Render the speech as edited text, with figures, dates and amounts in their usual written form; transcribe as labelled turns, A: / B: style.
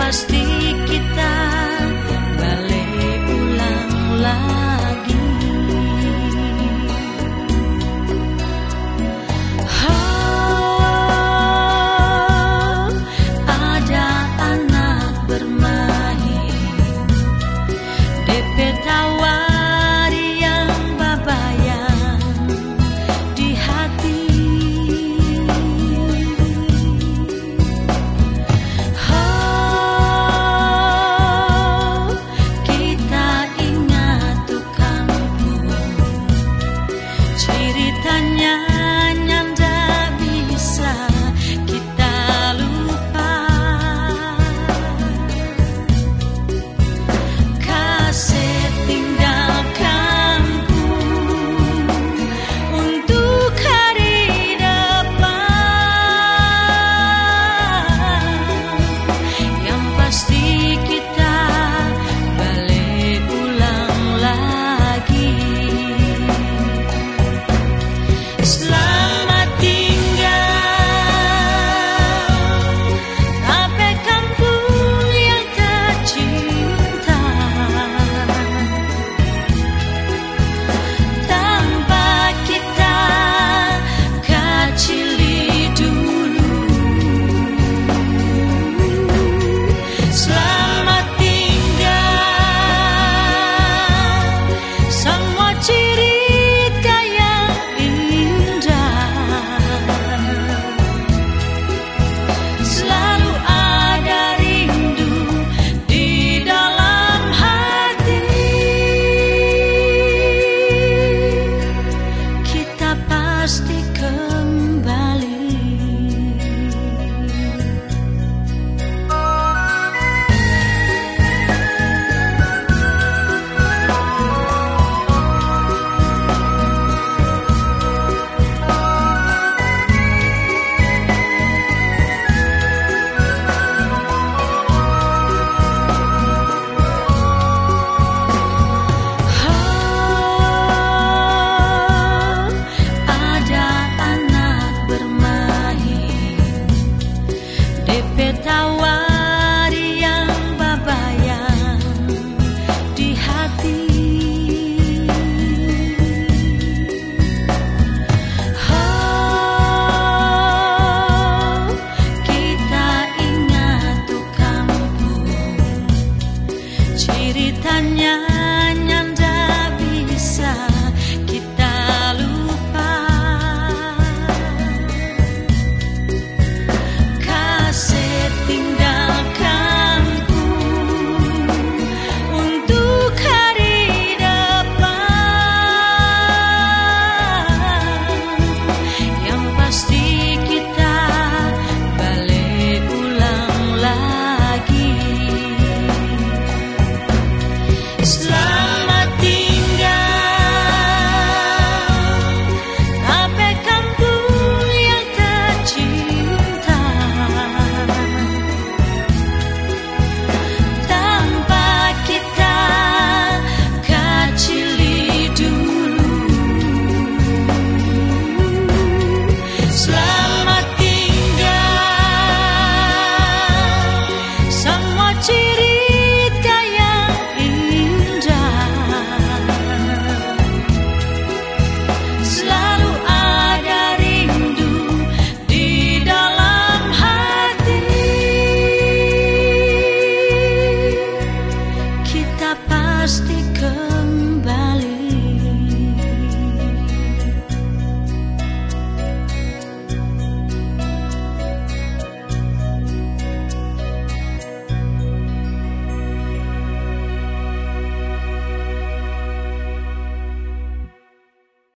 A: pasti kita balik ulang lagi. Oh, ada anak bermain, DP tawari yang babayang di hati. Ceritanya nyanda bisa kita lupa, kasih tinggal kampung untuk hari depan. Yang pasti kita balik ulang lagi. Selamat tinggal, sampai kampung yang tercinta. Tanpa kita kecili dulu. Selamat tinggal, semua cerita yang selalu ada rindu di dalam hati. Kita pasti kembali. Tawari yang babayang di hati. Oh, kita ingat tuh kampung, ceritanya nyanda bisa kita lupa. Tinggal kampung untuk hari depan. Yang pasti kita balik ulang lagi. Selamat tinggal, sampai kampung yang tercinta. Selamat tinggal, semua ciri